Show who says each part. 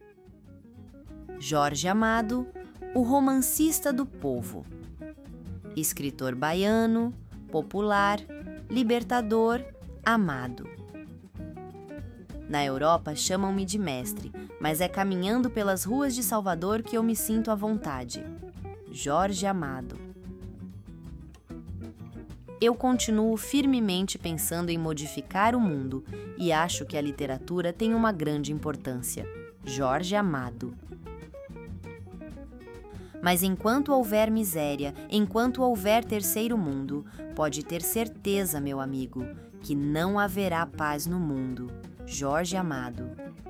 Speaker 1: Jorge Amado, o romancista do povo. Escritor baiano, popular, libertador, amado. Na Europa chamam-me de mestre, mas é caminhando pelas ruas de Salvador que eu me sinto à vontade. Jorge Amado. Eu continuo firmemente pensando em modificar o mundo e acho que a literatura tem uma grande importância. Jorge Amado. Mas enquanto houver miséria, enquanto houver terceiro mundo, pode ter certeza, meu amigo, que não haverá paz no mundo. Jorge Amado.